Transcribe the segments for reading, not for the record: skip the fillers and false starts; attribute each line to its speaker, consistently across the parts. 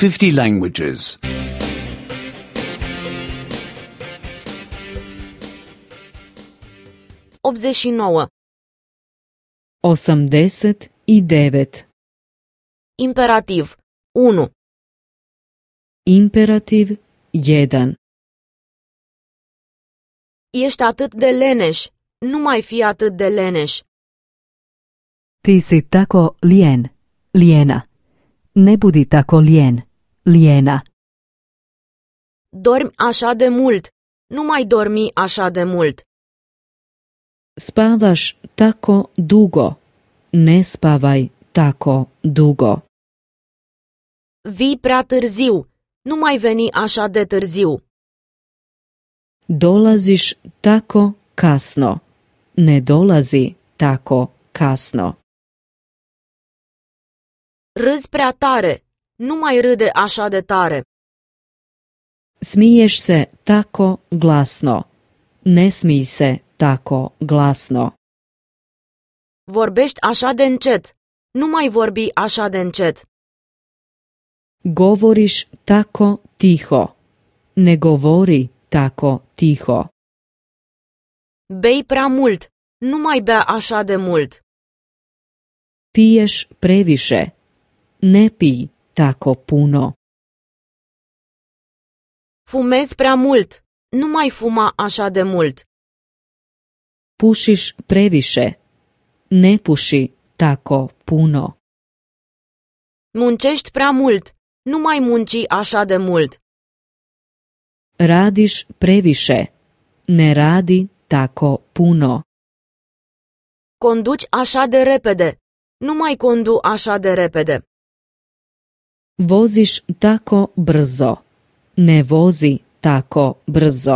Speaker 1: 50 languages.
Speaker 2: 89.
Speaker 3: 89.
Speaker 2: Imperativ 1.
Speaker 3: Imperativ 1.
Speaker 2: Ești atât de leneș. Nu mai fi atât de leneș.
Speaker 4: Ti si tako lijen, lijena. Ne budi tako lijen, lijena.
Speaker 2: Dormi așa de mult. Nu mai dormi așa de mult.
Speaker 3: Spavaš tako dugo. Ne spavaj tako dugo.
Speaker 2: Vii prea târziu. Nu mai veni așa de târziu.
Speaker 3: Dolaziš tako kasno. Ne dolazi tako kasno.
Speaker 2: Râzi prea tare. Nu mai râde așa de tare.
Speaker 3: Smiješ se tako glasno. Ne smij se tako glasno.
Speaker 2: Vorbești așa de încet. Nu mai vorbi așa de încet.
Speaker 3: Govoriš tako tiho. Ne govori tako tiho.
Speaker 2: Bei prea mult. Nu mai bea așa de mult.
Speaker 3: Piješ previše. Ne pij tako puno.
Speaker 2: Fumezi prea mult. Nu mai fuma așa de mult.
Speaker 3: Pušiš previše. Ne puši tako puno.
Speaker 2: Muncești prea mult. Nu mai munci așa de mult.
Speaker 3: Radiš previše. Ne radi tako puno.
Speaker 2: Conduci așa de repede. Nu mai condu așa de repede.
Speaker 3: Voziš tako brzo. Ne vozi tako brzo.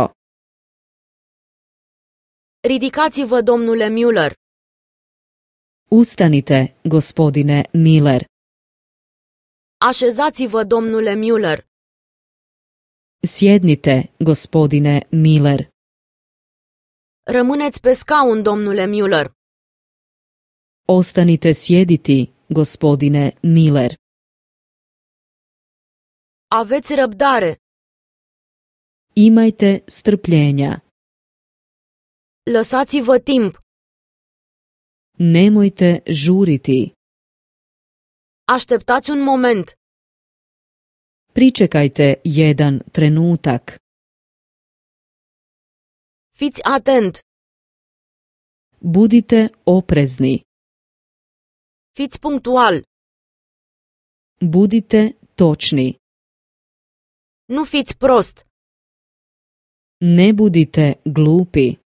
Speaker 2: Ridicați-vă, domnule Müller.
Speaker 3: Ustanite, gospodine Miller.
Speaker 2: Așezați-vă, domnule Müller.
Speaker 3: Sjednite, gospodine Miller.
Speaker 2: Rămâneți pe scaun, domnule Müller.
Speaker 3: Ostanite sjediti, gospodine Miller.
Speaker 2: Aveți răbdare.
Speaker 3: Imajte strpljenja.
Speaker 2: Lăsați-vă timp.
Speaker 3: Nemojte žuriti.
Speaker 2: Așteptați un moment.
Speaker 3: Pričekajte jedan trenutak.
Speaker 2: Fiți atent.
Speaker 3: Budite oprezni.
Speaker 2: Fiți punctual.
Speaker 3: Budite točni.
Speaker 2: Nu fiți prost.
Speaker 3: Ne budite glupi.